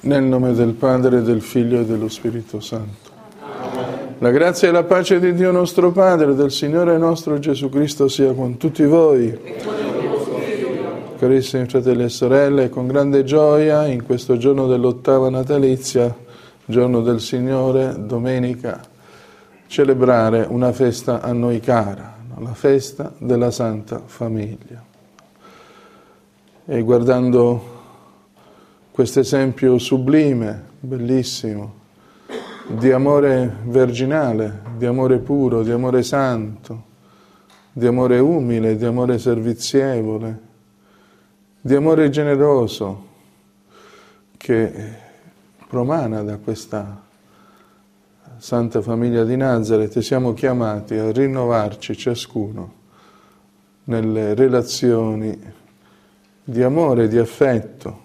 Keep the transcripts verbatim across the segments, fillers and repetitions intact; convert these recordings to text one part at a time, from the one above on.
Nel nome del Padre, del Figlio e dello Spirito Santo. Amen. La grazia e la pace di Dio nostro Padre, del Signore nostro Gesù Cristo sia con tutti voi. Carissimi fratelli e sorelle, con grande gioia in questo giorno dell'ottava natalizia, giorno del Signore, domenica, celebrare una festa a noi cara, la festa della Santa Famiglia. E guardando questo esempio sublime, bellissimo, di amore virginale, di amore puro, di amore santo, di amore umile, di amore servizievole, di amore generoso, che promana da questa Santa Famiglia di Nazareth, siamo chiamati a rinnovarci ciascuno nelle relazioni di amore e di affetto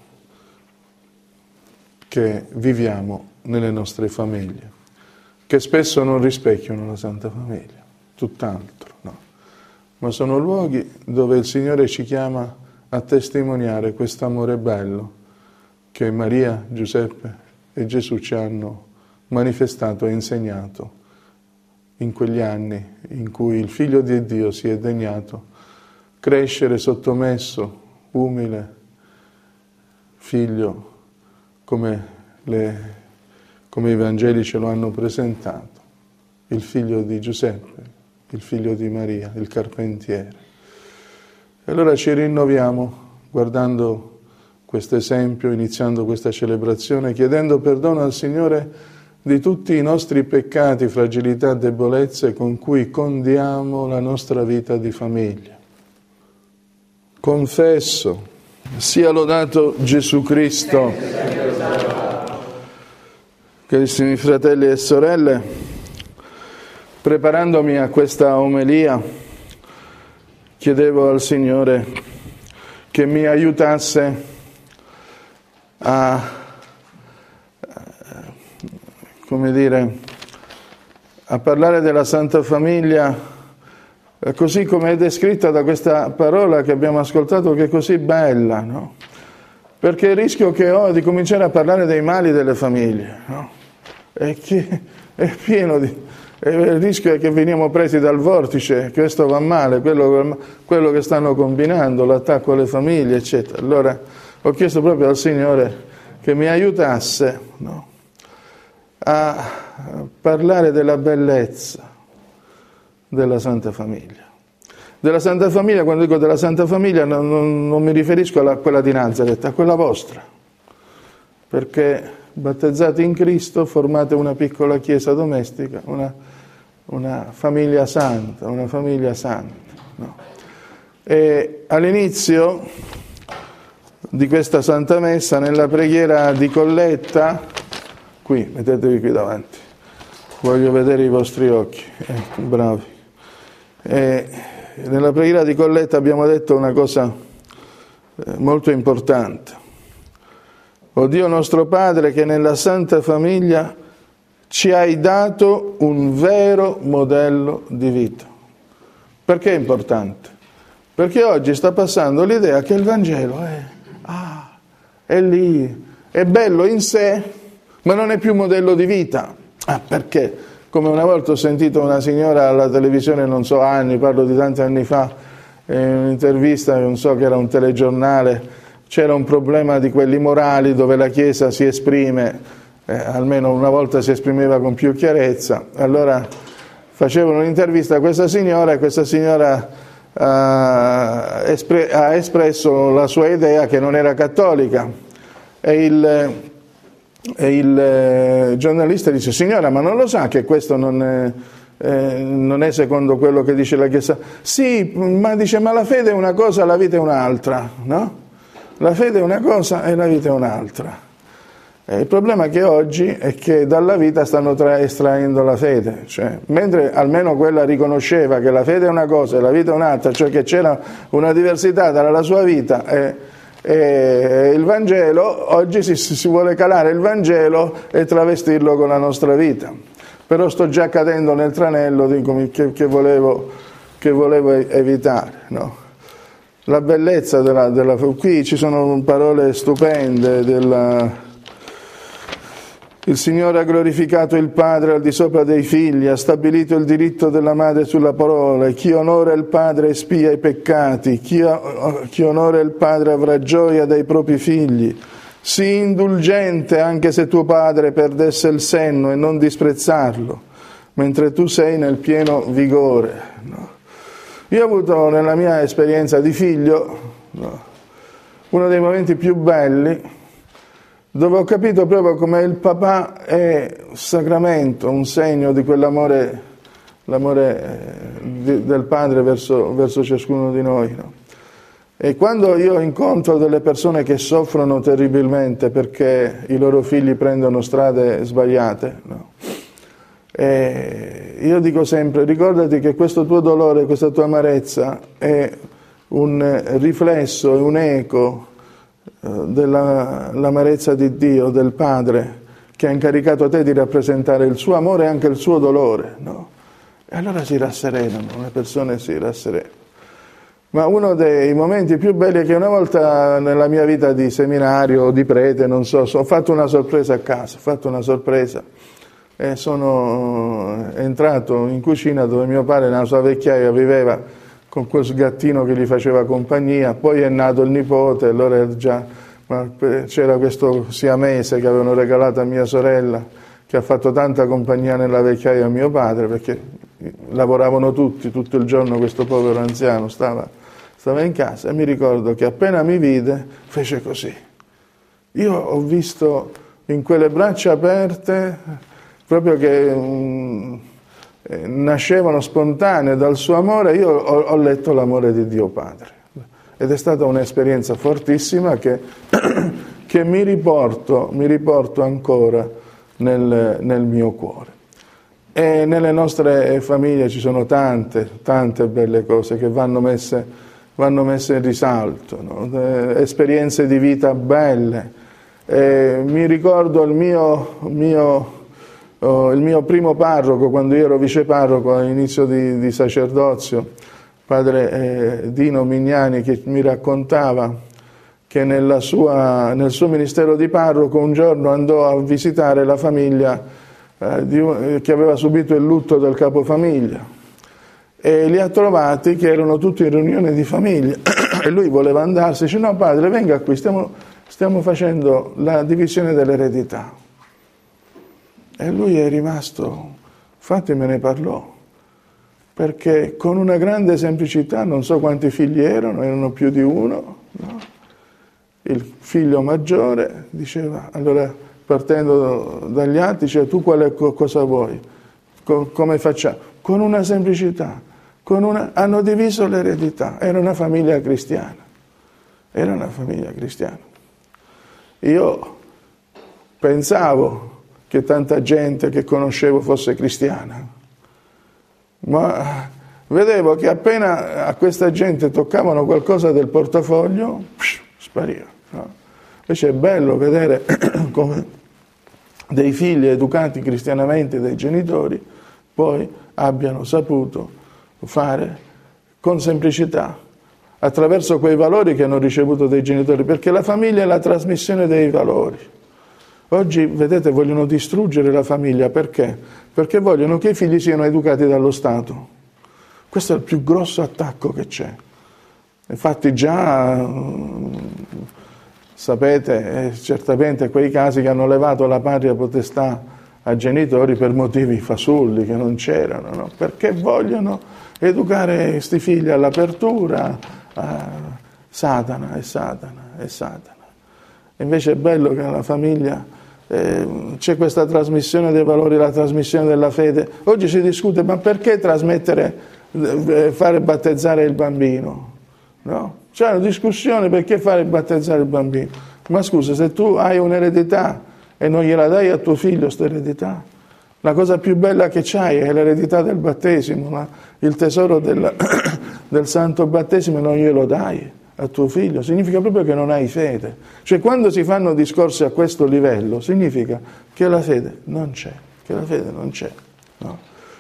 che viviamo nelle nostre famiglie, che spesso non rispecchiano la Santa Famiglia, tutt'altro, no. Ma sono luoghi dove il Signore ci chiama a testimoniare questo amore bello che Maria, Giuseppe e Gesù ci hanno manifestato e insegnato in quegli anni in cui il Figlio di Dio si è degnato crescere sottomesso, umile, figlio, come, le, come i Vangeli ce lo hanno presentato, il figlio di Giuseppe, il figlio di Maria, il carpentiere. E allora ci rinnoviamo guardando questo esempio, iniziando questa celebrazione, chiedendo perdono al Signore di tutti i nostri peccati, fragilità, debolezze con cui condiamo la nostra vita di famiglia. Confesso, sia lodato Gesù Cristo. Carissimi fratelli e sorelle, preparandomi a questa omelia, chiedevo al Signore che mi aiutasse a, come dire, a parlare della Santa Famiglia così come è descritta da questa parola che abbiamo ascoltato, che è così bella, no? Perché il rischio che ho è di cominciare a parlare dei mali delle famiglie, no? E che è pieno di... E il rischio è che veniamo presi dal vortice, questo va male, quello, quello che stanno combinando, l'attacco alle famiglie, eccetera. Allora ho chiesto proprio al Signore che mi aiutasse, no? A parlare della bellezza della Santa Famiglia. Della Santa Famiglia, quando dico della Santa Famiglia, non, non, non mi riferisco a quella di Nazareth, a quella vostra, perché battezzati in Cristo formate una piccola chiesa domestica, una, una famiglia santa, una famiglia santa. No? E all'inizio di questa Santa Messa, nella preghiera di colletta, qui, mettetevi qui davanti, voglio vedere i vostri occhi, ecco, bravi. E nella preghiera di colletta abbiamo detto una cosa molto importante. O Dio nostro Padre, che nella Santa Famiglia ci hai dato un vero modello di vita. Perché è importante? Perché oggi sta passando l'idea che il Vangelo è, ah, è lì, è bello in sé, ma non è più modello di vita. Ah, perché? Come una volta ho sentito una signora alla televisione, non so anni, parlo di tanti anni fa, in un'intervista, non so che era un telegiornale, c'era un problema di quelli morali dove la Chiesa si esprime, eh, almeno una volta si esprimeva con più chiarezza. Allora facevano un'intervista a questa signora e questa signora ha, espre- ha espresso la sua idea che non era cattolica. E il, e il giornalista dice: signora, ma non lo sa che questo non è, eh, non è secondo quello che dice la Chiesa? Sì, ma dice, ma la fede è una cosa, la vita è un'altra, no? La fede è una cosa e la vita è un'altra. E il problema che oggi è che dalla vita stanno tra- estraendo la fede, cioè, mentre almeno quella riconosceva che la fede è una cosa e la vita è un'altra, cioè che c'era una diversità tra la sua vita e, e il Vangelo, oggi si, si vuole calare il Vangelo e travestirlo con la nostra vita. Però sto già cadendo nel tranello di, che, che, volevo, che volevo evitare, no? La bellezza della, della... Qui ci sono parole stupende della, Il Signore ha glorificato il Padre al di sopra dei figli, ha stabilito il diritto della madre sulla parola, e chi onora il Padre espia i peccati, chi, chi onora il Padre avrà gioia dai propri figli. Sii indulgente anche se tuo padre perdesse il senno e non disprezzarlo, mentre tu sei nel pieno vigore. No? Io ho avuto nella mia esperienza di figlio, no, uno dei momenti più belli, dove ho capito proprio come il papà è sacramento, un segno di quell'amore, l'amore di, del padre verso, verso ciascuno di noi. No? E quando io incontro delle persone che soffrono terribilmente perché i loro figli prendono strade sbagliate, no? E io dico sempre, ricordati che questo tuo dolore, questa tua amarezza è un riflesso, è un eco dell'amarezza di Dio, del Padre, che ha incaricato a te di rappresentare il suo amore e anche il suo dolore, no? E allora si rasserenano, le persone si rasserenano. Ma uno dei momenti più belli è che una volta nella mia vita di seminario o di prete, non so, ho fatto una sorpresa a casa, ho fatto una sorpresa e sono entrato in cucina dove mio padre nella sua vecchiaia viveva con quel gattino che gli faceva compagnia, poi è nato il nipote, allora già c'era questo siamese che avevano regalato a mia sorella, che ha fatto tanta compagnia nella vecchiaia a mio padre, perché lavoravano tutti, tutto il giorno questo povero anziano stava, stava in casa, e mi ricordo che appena mi vide fece così. Io ho visto in quelle braccia aperte, proprio che um, nascevano spontanee dal suo amore, io ho, ho letto l'amore di Dio Padre. Ed è stata un'esperienza fortissima che, che mi riporto, mi riporto ancora nel, nel mio cuore. E nelle nostre famiglie ci sono tante, tante belle cose che vanno messe, vanno messe in risalto, no? Esperienze di vita belle. E mi ricordo il mio, mio, oh, il mio primo parroco, quando io ero viceparroco all'inizio di, di sacerdozio, padre eh, Dino Mignani, che mi raccontava che nella sua, nel suo ministero di parroco un giorno andò a visitare la famiglia eh, di, che aveva subito il lutto del capofamiglia, e li ha trovati che erano tutti in riunione di famiglia e lui voleva andarsi, dice: no padre, venga qui, stiamo, stiamo facendo la divisione dell'eredità. E lui è rimasto, infatti me ne parlò, perché con una grande semplicità, non so quanti figli erano, erano più di uno, no? Il figlio maggiore diceva, allora partendo dagli altri, diceva: tu quale cosa vuoi? Co- come facciamo? Con una semplicità, con una... hanno diviso l'eredità, era una famiglia cristiana, era una famiglia cristiana. Io pensavo che tanta gente che conoscevo fosse cristiana, ma vedevo che appena a questa gente toccavano qualcosa del portafoglio, spariva. No? Invece è bello vedere come dei figli educati cristianamente dai genitori poi abbiano saputo fare con semplicità, attraverso quei valori che hanno ricevuto dai genitori, perché la famiglia è la trasmissione dei valori. Oggi, vedete, vogliono distruggere la famiglia, perché? Perché vogliono che i figli siano educati dallo Stato. Questo è il più grosso attacco che c'è. Infatti già, sapete, eh, certamente quei casi che hanno levato la patria potestà a genitori per motivi fasulli che non c'erano, no? Perché vogliono educare questi figli all'apertura, a Satana e Satana e Satana. Invece è bello che nella famiglia eh, c'è questa trasmissione dei valori, la trasmissione della fede. Oggi si discute, ma perché trasmettere, eh, fare battezzare il bambino? No? C'è una discussione, perché fare battezzare il bambino? Ma scusa, se tu hai un'eredità e non gliela dai a tuo figlio questa eredità, la cosa più bella che c'hai è l'eredità del battesimo, ma il tesoro del, del santo battesimo non glielo dai a tuo figlio, significa proprio che non hai fede. Cioè, quando si fanno discorsi a questo livello, significa che la fede non c'è, che la fede non c'è, no?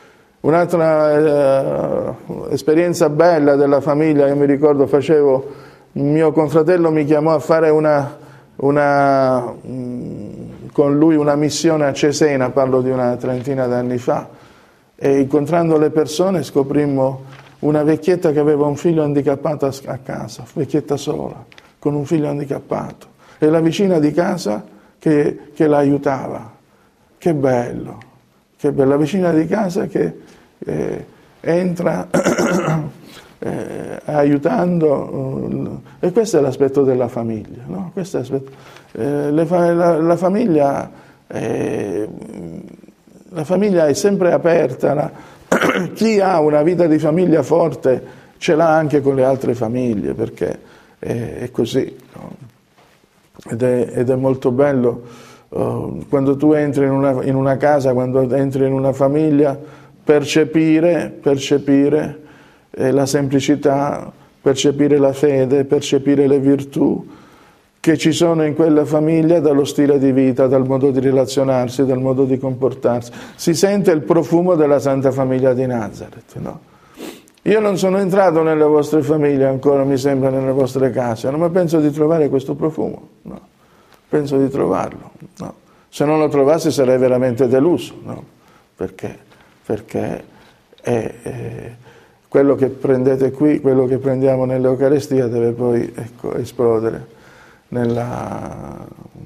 Un'altra eh, esperienza bella della famiglia, io mi ricordo, facevo, mio confratello mi chiamò a fare una, una, con lui una missione a Cesena, parlo di una trentina d'anni fa, e incontrando le persone scoprimmo una vecchietta che aveva un figlio handicappato a casa, vecchietta sola, con un figlio handicappato, e la vicina di casa che, che la aiutava. Che bello, che bello, la vicina di casa che eh, entra eh, aiutando, eh, e questo è l'aspetto della famiglia, no? Questo è l'aspetto, eh, le fa, la, la famiglia eh, la famiglia è sempre aperta, la, chi ha una vita di famiglia forte ce l'ha anche con le altre famiglie, perché è, è così, no? ed, è, ed è molto bello uh, quando tu entri in una, in una casa, quando entri in una famiglia, percepire, percepire eh, la semplicità, percepire la fede, percepire le virtù che ci sono in quella famiglia, dallo stile di vita, dal modo di relazionarsi, dal modo di comportarsi. Si sente il profumo della Santa Famiglia di Nazareth, no? Io non sono entrato nelle vostre famiglie ancora, mi sembra, nelle vostre case, no? Ma penso di trovare questo profumo, no? Penso di trovarlo, no? Se non lo trovassi sarei veramente deluso, no? Perché? Perché è, è quello che prendete qui, quello che prendiamo nell'Eucaristia deve poi, ecco, esplodere Nella,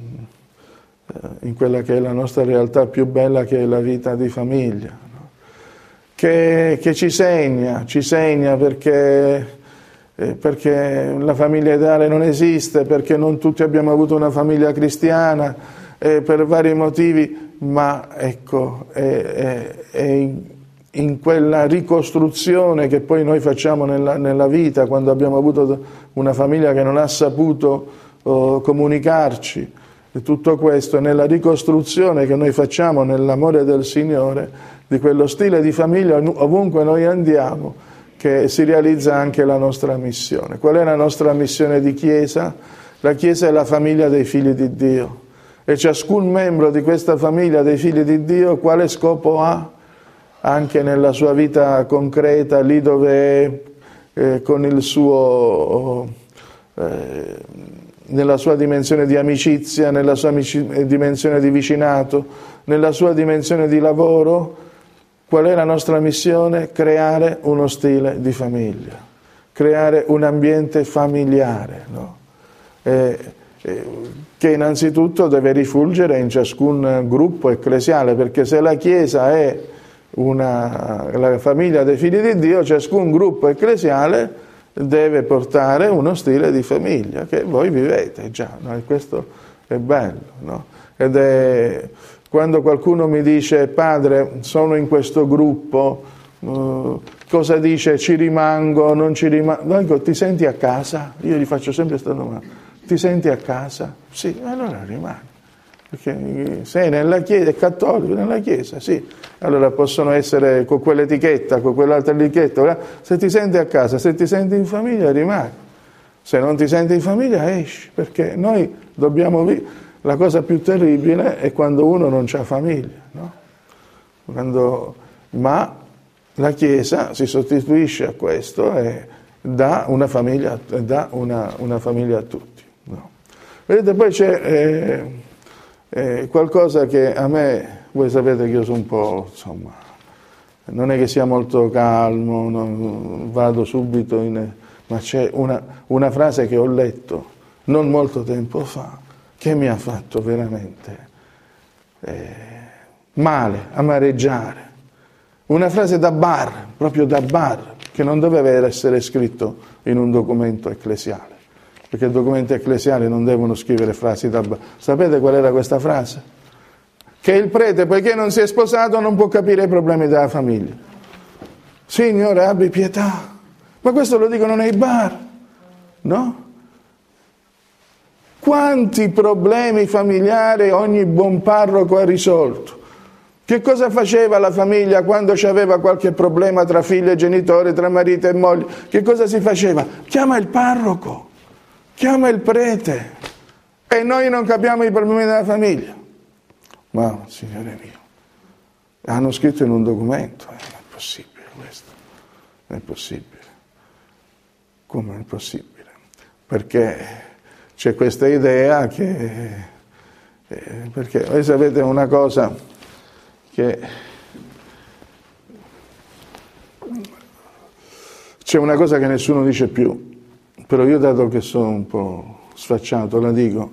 in quella che è la nostra realtà più bella, che è la vita di famiglia, no? che, che ci segna, ci segna perché, eh, perché la famiglia ideale non esiste, perché non tutti abbiamo avuto una famiglia cristiana, eh, per vari motivi, ma ecco, è, è, è in, in quella ricostruzione che poi noi facciamo nella, nella vita, quando abbiamo avuto una famiglia che non ha saputo o comunicarci, e tutto questo è nella ricostruzione che noi facciamo nell'amore del Signore di quello stile di famiglia ovunque noi andiamo, che si realizza anche la nostra missione. Qual è la nostra missione di Chiesa? La Chiesa è la famiglia dei figli di Dio, e ciascun membro di questa famiglia dei figli di Dio quale scopo ha? Anche nella sua vita concreta, lì dove è, eh, con il suo eh, nella sua dimensione di amicizia, nella sua dimensione di vicinato, nella sua dimensione di lavoro. Qual è la nostra missione? Creare uno stile di famiglia, creare un ambiente familiare, no? e, e, che innanzitutto deve rifulgere in ciascun gruppo ecclesiale, perché se la Chiesa è una, la famiglia dei figli di Dio, ciascun gruppo ecclesiale deve portare uno stile di famiglia che voi vivete già, no? E questo è bello, no? Ed è quando qualcuno mi dice: padre, sono in questo gruppo, uh, cosa dice? Ci rimango, non ci rimango? Dico, ti senti a casa? Io gli faccio sempre questa domanda: ti senti a casa? Sì, allora rimani. Perché sei nella Chiesa, è cattolico, nella Chiesa, sì. Allora possono essere con quell'etichetta, con quell'altra etichetta. Se ti senti a casa, se ti senti in famiglia, rimani. Se non ti senti in famiglia, esci. Perché noi dobbiamo vivere. La cosa più terribile è quando uno non ha famiglia, no? Quando... Ma la Chiesa si sostituisce a questo e dà una famiglia, dà una, una famiglia a tutti, no? Vedete, poi c'è... Eh, Eh, qualcosa che a me, voi sapete che io sono un po', insomma, non è che sia molto calmo, non, vado subito in... ma c'è una, una frase che ho letto non molto tempo fa che mi ha fatto veramente eh, male, amareggiare. Una frase da bar, proprio da bar, che non doveva essere scritto in un documento ecclesiale. Perché i documenti ecclesiali non devono scrivere frasi da bar. Sapete qual era questa frase? Che il prete, poiché non si è sposato, non può capire i problemi della famiglia. Signore, abbi pietà. Ma questo lo dicono nei bar, no? Quanti problemi familiari ogni buon parroco ha risolto? Che cosa faceva la famiglia quando c'aveva qualche problema tra figli e genitori, tra marito e moglie? Che cosa si faceva? Chiama il parroco. Chiama il prete, e noi non capiamo i problemi della famiglia. Ma, Signore mio, hanno scritto in un documento, eh, non è possibile questo, non è possibile. Come non è possibile? Perché c'è questa idea che Eh, perché voi sapete una cosa, che c'è una cosa che nessuno dice più, però io, dato che sono un po' sfacciato, la dico,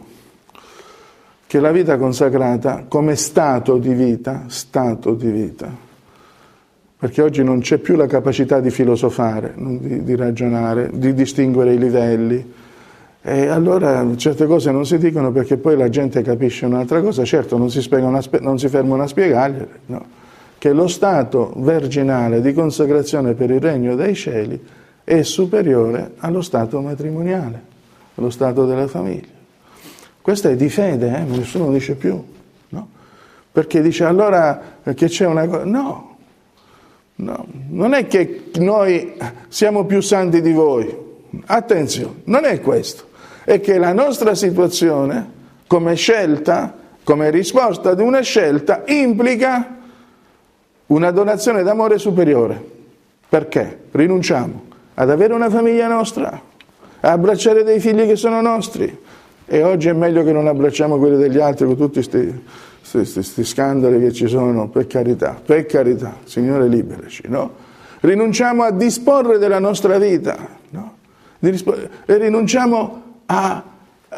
che la vita consacrata come stato di vita, stato di vita, perché oggi non c'è più la capacità di filosofare, di, di ragionare, di distinguere i livelli, e allora certe cose non si dicono perché poi la gente capisce un'altra cosa. Certo, non si, spiega una, non si fermano a spiegargliele, no? Che lo stato virginale di consacrazione per il regno dei cieli è superiore allo stato matrimoniale, allo stato della famiglia. Questo è di fede, eh? Nessuno dice più, no? Perché dice allora che c'è una cosa... No, no, non è che noi siamo più santi di voi, attenzione, non è questo. È che la nostra situazione, come scelta, come risposta ad una scelta, implica una donazione d'amore superiore. Perché? Rinunciamo ad avere una famiglia nostra, a abbracciare dei figli che sono nostri, e oggi è meglio che non abbracciamo quelli degli altri con tutti questi scandali che ci sono, per carità, per carità, Signore liberaci, no? Rinunciamo a disporre della nostra vita, no? E rinunciamo a, eh,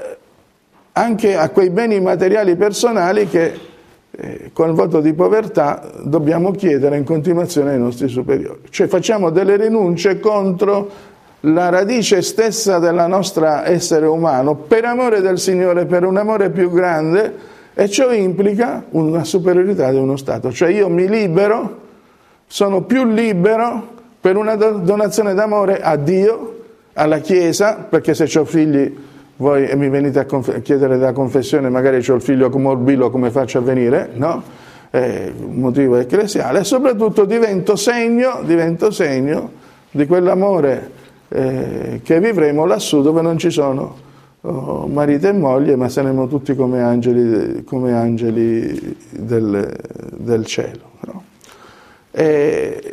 anche a quei beni materiali personali che eh, con il voto di povertà dobbiamo chiedere in continuazione ai nostri superiori. Cioè facciamo delle rinunce contro la radice stessa della nostra essere umano per amore del Signore, per un amore più grande, e ciò implica una superiorità di uno Stato. Cioè io mi libero, sono più libero per una donazione d'amore a Dio, alla Chiesa, perché se ho figli voi e mi venite a conf- chiedere la confessione, magari ho il figlio morbillo, come faccio a venire, no? Eh, motivo ecclesiale, e soprattutto divento segno, divento segno di quell'amore eh, che vivremo lassù dove non ci sono oh, marito e moglie, ma saremo tutti come angeli, come angeli del, del cielo, no? E,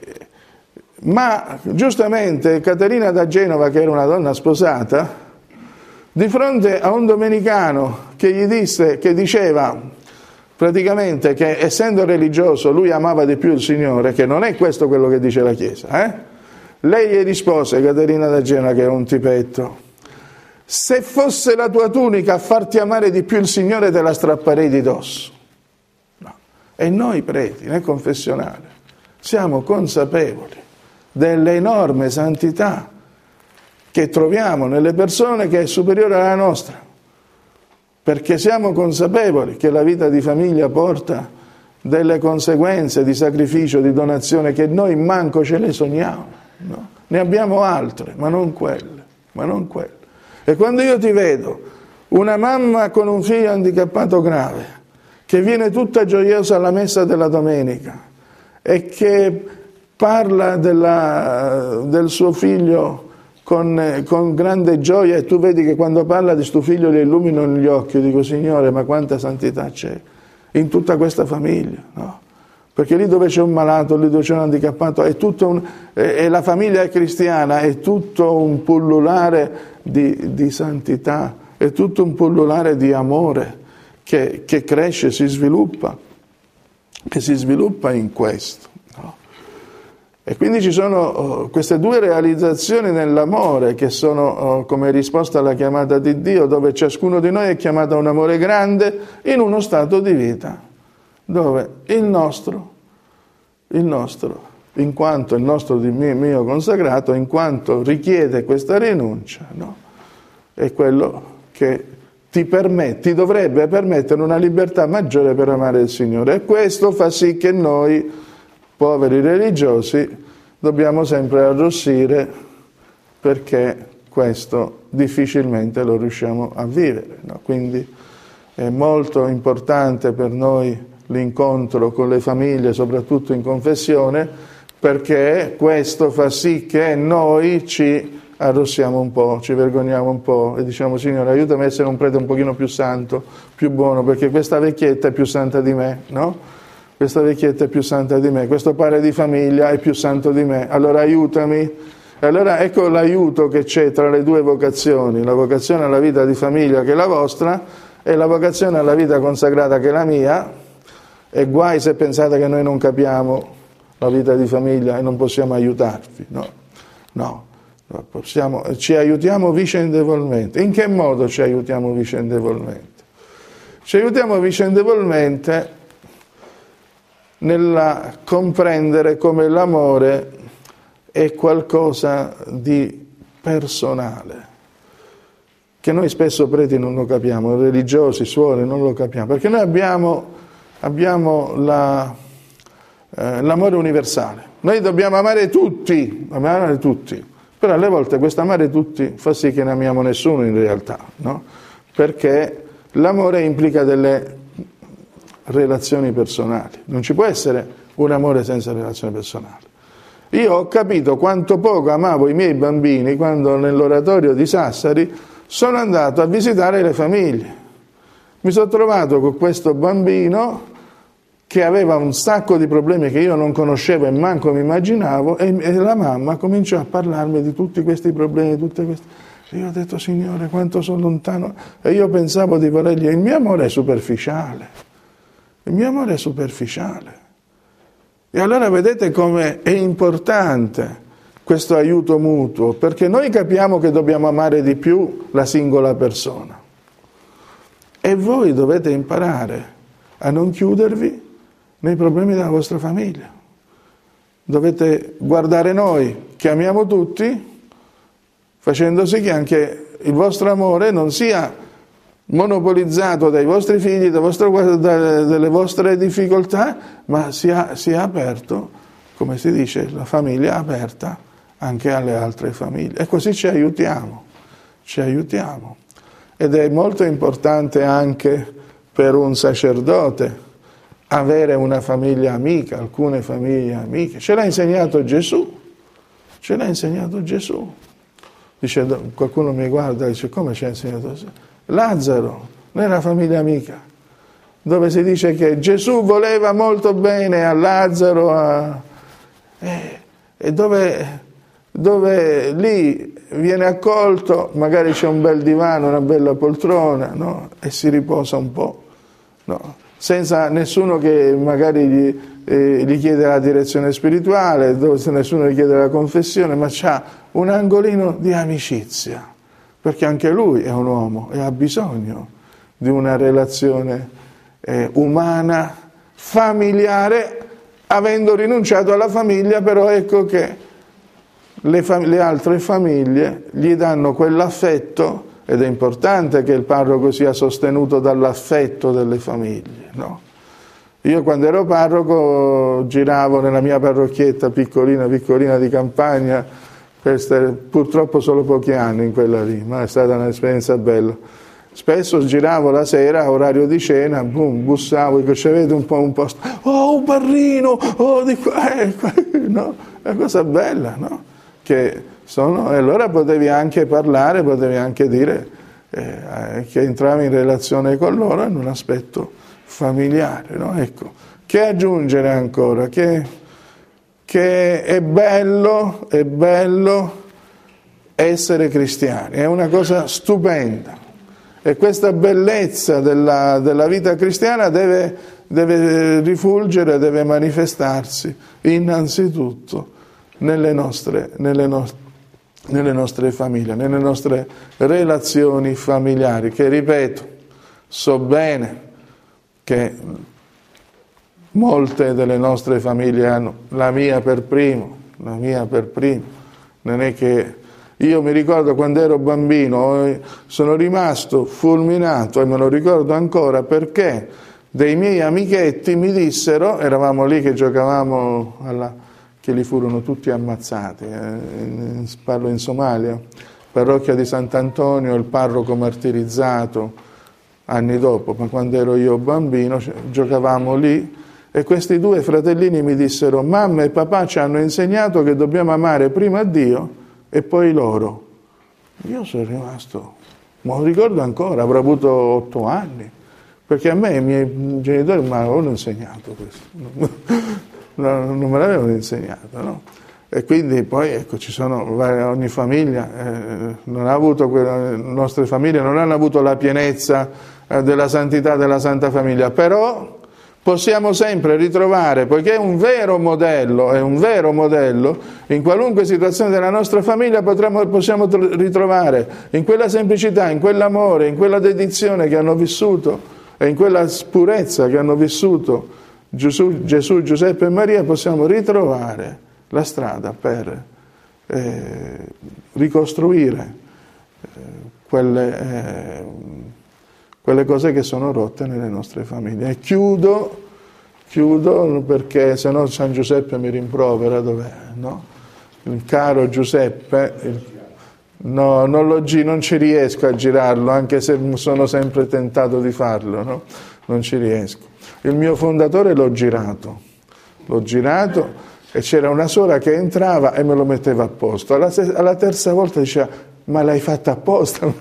ma giustamente Caterina da Genova, che era una donna sposata, di fronte a un domenicano che gli disse, che diceva praticamente che essendo religioso lui amava di più il Signore, che non è questo quello che dice la Chiesa, eh? Lei gli rispose, Caterina da Genova, che era un tipetto: se fosse la tua tunica a farti amare di più il Signore, te la strapperei di dosso. No. E noi preti nel confessionale siamo consapevoli dell'enorme santità che troviamo nelle persone, che è superiore alla nostra, perché siamo consapevoli che la vita di famiglia porta delle conseguenze di sacrificio, di donazione, che noi manco ce le sogniamo, no? Ne abbiamo altre, ma non quelle, ma non quelle. E quando io ti vedo una mamma con un figlio handicappato grave, che viene tutta gioiosa alla messa della domenica e che parla della, del suo figlio con, con grande gioia, e tu vedi che quando parla di suo figlio gli illuminano gli occhi, io dico: Signore, ma quanta santità c'è in tutta questa famiglia, no? Perché lì dove c'è un malato, lì dove c'è un handicappato, è tutto un, e la famiglia è cristiana, è tutto un pullulare di, di santità, è tutto un pullulare di amore che, che cresce, si sviluppa, che si sviluppa in questo. E quindi ci sono oh, queste due realizzazioni nell'amore, che sono oh, come risposta alla chiamata di Dio, dove ciascuno di noi è chiamato a un amore grande in uno stato di vita, dove il nostro, il nostro, in quanto il nostro di mio, mio consacrato, in quanto richiede questa rinuncia, no? È quello che ti permette, ti dovrebbe permettere una libertà maggiore per amare il Signore, e questo fa sì che noi, poveri religiosi, dobbiamo sempre arrossire, perché questo difficilmente lo riusciamo a vivere, no? Quindi è molto importante per noi l'incontro con le famiglie, soprattutto in confessione, perché questo fa sì che noi ci arrossiamo un po', ci vergogniamo un po' e diciamo: Signore, aiutami a essere un prete un pochino più santo, più buono, perché questa vecchietta è più santa di me, no? Questa vecchietta è più santa di me, questo padre di famiglia è più santo di me, allora aiutami. E allora ecco l'aiuto che c'è tra le due vocazioni, la vocazione alla vita di famiglia, che è la vostra, E la vocazione alla vita consacrata che è la mia, e guai se pensate che noi non capiamo la vita di famiglia e non possiamo aiutarvi, no, no, no possiamo, ci aiutiamo vicendevolmente. In che modo ci aiutiamo vicendevolmente? Ci aiutiamo vicendevolmente nel comprendere come l'amore è qualcosa di personale, che noi spesso preti non lo capiamo, religiosi, suore, non lo capiamo, perché noi abbiamo, abbiamo la, eh, l'amore universale. Noi dobbiamo amare tutti, amare tutti, però alle volte questo amare tutti fa sì che non amiamo nessuno in realtà, no? Perché l'amore implica delle relazioni personali, non ci può essere un amore senza relazioni personali. Io ho capito quanto poco amavo i miei bambini quando nell'oratorio di Sassari sono andato a visitare le famiglie. Mi sono trovato con questo bambino che aveva un sacco di problemi che io non conoscevo e manco mi immaginavo, e, e la mamma cominciò a parlarmi di tutti questi problemi, tutte queste... E io ho detto, Signore, quanto sono lontano. E io pensavo di volergli... Il mio amore è superficiale. Il mio amore è superficiale. E allora vedete come è importante questo aiuto mutuo, perché noi capiamo che dobbiamo amare di più la singola persona. E voi dovete imparare a non chiudervi nei problemi della vostra famiglia. Dovete guardare noi, che amiamo tutti, facendo sì che anche il vostro amore non sia monopolizzato dai vostri figli, da vostro, da, dalle vostre difficoltà, ma sia, sia aperto, come si dice, la famiglia aperta anche alle altre famiglie. E così ci aiutiamo, ci aiutiamo. Ed è molto importante anche per un sacerdote avere una famiglia amica, alcune famiglie amiche. Ce l'ha insegnato Gesù, ce l'ha insegnato Gesù. Dice, qualcuno mi guarda e dice, come ci ha insegnato Gesù? Lazzaro, non era famiglia amica, dove si dice che Gesù voleva molto bene a Lazzaro, a... Eh, e dove, dove lì viene accolto, magari c'è un bel divano, una bella poltrona, no? E si riposa un po', no? Senza nessuno che magari gli, eh, gli chiede la direzione spirituale, dove nessuno gli chiede la confessione, ma c'ha un angolino di amicizia, perché anche lui è un uomo e ha bisogno di una relazione eh, umana, familiare, avendo rinunciato alla famiglia, però ecco che le, fam- le altre famiglie gli danno quell'affetto, ed è importante che il parroco sia sostenuto dall'affetto delle famiglie, no? Io quando ero parroco giravo nella mia parrocchietta piccolina, piccolina di campagna, per stare, purtroppo solo pochi anni in quella lì, ma è stata un'esperienza bella. Spesso giravo la sera, orario di cena, boom, bussavo, dico, ci avete un po' un posto, oh un barrino, oh di qua, eh, no? È una cosa bella, no? Che sono, e allora potevi anche parlare, potevi anche dire eh, che entravi in relazione con loro in un aspetto familiare, no? Ecco, che aggiungere ancora? Che, che è bello, è bello essere cristiani, è una cosa stupenda. E questa bellezza della, della vita cristiana deve, deve rifulgere, deve manifestarsi innanzitutto nelle nostre, nelle, no, nelle nostre famiglie, nelle nostre relazioni familiari, che ripeto, so bene che molte delle nostre famiglie hanno, la mia per primo, la mia per primo, non è che... Io mi ricordo quando ero bambino, sono rimasto fulminato e me lo ricordo ancora perché dei miei amichetti mi dissero, eravamo lì che giocavamo, alla, che li furono tutti ammazzati, eh, parlo in Somalia, parrocchia di Sant'Antonio, il parroco martirizzato anni dopo, ma quando ero io bambino giocavamo lì e questi due fratellini mi dissero, mamma e papà ci hanno insegnato che dobbiamo amare prima Dio e poi loro. Io sono rimasto, me lo ricordo ancora, avrò avuto otto anni, perché a me i miei genitori mi avevano insegnato questo, non me l'avevano insegnato, no? E quindi poi ecco, ci sono ogni famiglia, eh, non ha avuto quella, le nostre famiglie non hanno avuto la pienezza eh, della santità della Santa Famiglia, però possiamo sempre ritrovare, poiché è un vero modello, è un vero modello, in qualunque situazione della nostra famiglia potremo, possiamo ritrovare in quella semplicità, in quell'amore, in quella dedizione che hanno vissuto e in quella purezza che hanno vissuto Gesù, Gesù, Giuseppe e Maria, possiamo ritrovare la strada per eh, ricostruire eh, quelle... Eh, quelle cose che sono rotte nelle nostre famiglie. E chiudo, chiudo perché se no San Giuseppe mi rimprovera, dov'è? No? Il caro Giuseppe, il, no, non, lo, non ci riesco a girarlo, anche se sono sempre tentato di farlo, no? Non ci riesco. Il mio fondatore l'ho girato, l'ho girato e c'era una suora che entrava e me lo metteva a posto. Alla, alla terza volta diceva, ma l'hai fatta apposta?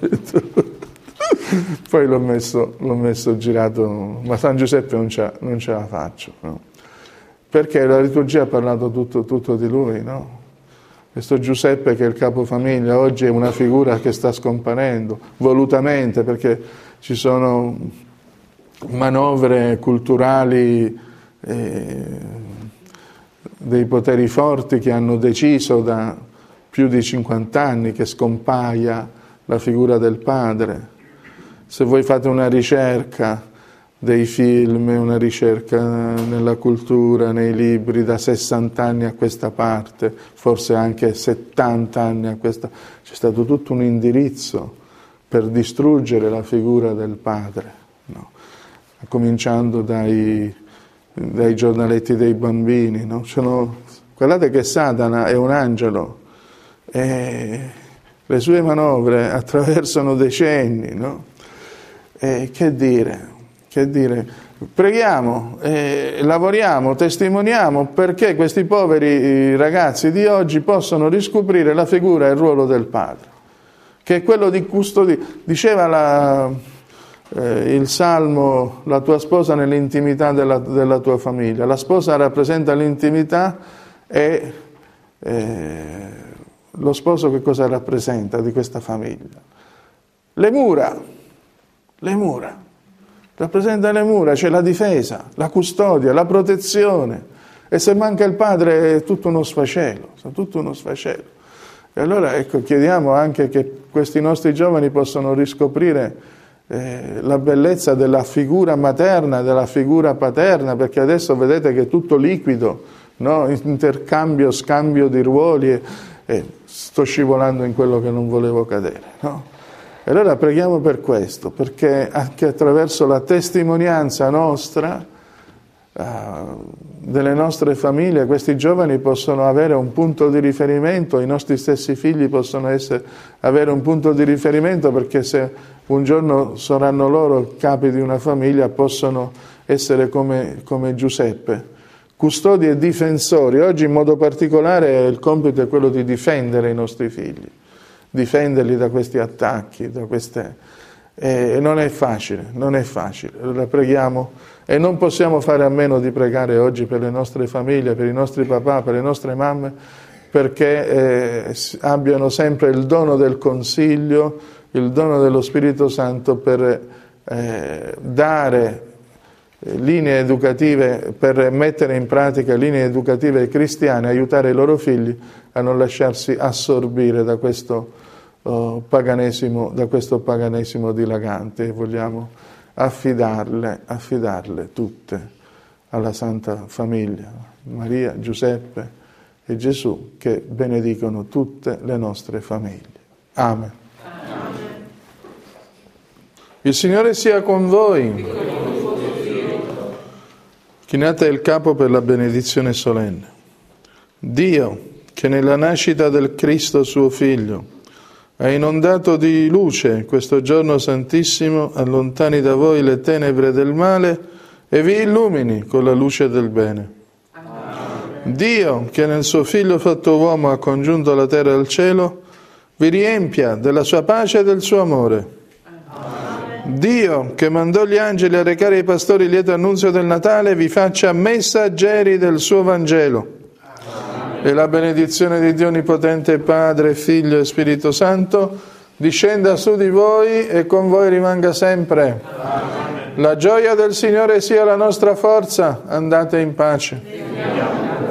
Poi l'ho messo, l'ho messo girato, ma San Giuseppe non ce, non ce la faccio, no? Perché la liturgia ha parlato tutto, tutto di lui, no? Questo Giuseppe che è il capofamiglia oggi è una figura che sta scomparendo volutamente, perché ci sono manovre culturali eh, dei poteri forti che hanno deciso da più di cinquanta anni che scompaia la figura del padre. Se voi fate una ricerca dei film, una ricerca nella cultura, nei libri, da sessanta anni a questa parte, forse anche settanta anni a questa, c'è stato tutto un indirizzo per distruggere la figura del padre, no? Cominciando dai, dai giornaletti dei bambini, no? Sono, guardate che Satana è un angelo e le sue manovre attraversano decenni, no? E che dire, che dire, preghiamo, eh, lavoriamo, testimoniamo perché questi poveri ragazzi di oggi possano riscoprire la figura e il ruolo del padre, che è quello di custodire. Diceva la, eh, il Salmo, la tua sposa nell'intimità della, della tua famiglia. La sposa rappresenta l'intimità e eh, lo sposo che cosa rappresenta di questa famiglia? Le mura. Le mura, rappresenta le mura, c'è la difesa, la custodia, la protezione, e se manca il padre è tutto uno sfacelo, è tutto uno sfacelo. E allora ecco, chiediamo anche che questi nostri giovani possano riscoprire eh, la bellezza della figura materna, della figura paterna, perché adesso vedete che è tutto liquido, no? Intercambio, scambio di ruoli, e, e sto scivolando in quello che non volevo cadere, no? E allora preghiamo per questo, perché anche attraverso la testimonianza nostra, uh, delle nostre famiglie, questi giovani possono avere un punto di riferimento, i nostri stessi figli possono essere, avere un punto di riferimento, perché se un giorno saranno loro capi di una famiglia possono essere come, come Giuseppe, custodi e difensori. Oggi in modo particolare il compito è quello di difendere i nostri figli, difenderli da questi attacchi, da queste... e non è facile, non è facile. Allora preghiamo e non possiamo fare a meno di pregare oggi per le nostre famiglie, per i nostri papà, per le nostre mamme, perché eh, abbiano sempre il dono del consiglio, il dono dello Spirito Santo per eh, dare linee educative, per mettere in pratica linee educative cristiane, aiutare i loro figli a non lasciarsi assorbire da questo uh, paganesimo, da questo paganesimo dilagante, e vogliamo affidarle, affidarle tutte alla Santa Famiglia, Maria, Giuseppe e Gesù, che benedicono tutte le nostre famiglie. Amen. Amen. Il Signore sia con voi. Chinate il capo per la benedizione solenne. Dio, che nella nascita del Cristo suo Figlio ha inondato di luce questo giorno santissimo, allontani da voi le tenebre del male e vi illumini con la luce del bene. Amen. Dio, che nel suo Figlio fatto uomo ha congiunto la terra e il cielo, vi riempia della sua pace e del suo amore. Dio, che mandò gli angeli a recare ai pastori il lieto annunzio del Natale, vi faccia messaggeri del suo Vangelo. Amen. E la benedizione di Dio Onnipotente, Padre, Figlio e Spirito Santo, discenda su di voi e con voi rimanga sempre. Amen. La gioia del Signore sia la nostra forza. Andate in pace.